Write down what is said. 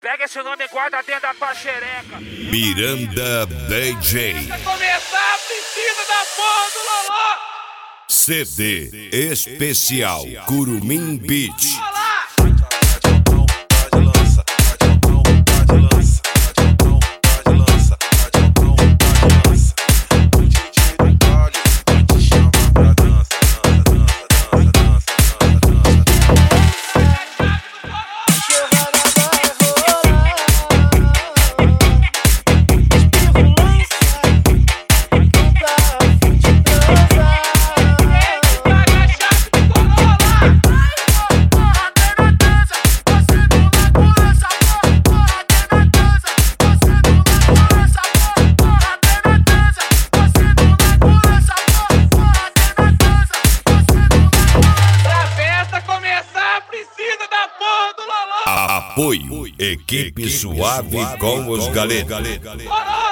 Pega esse nome e guarda dentro da tua xereca. Miranda DJ. Pra começar, precisa da porra do Loló. CD especial Curumim Beach. Apoio, equipe suave com os galetos.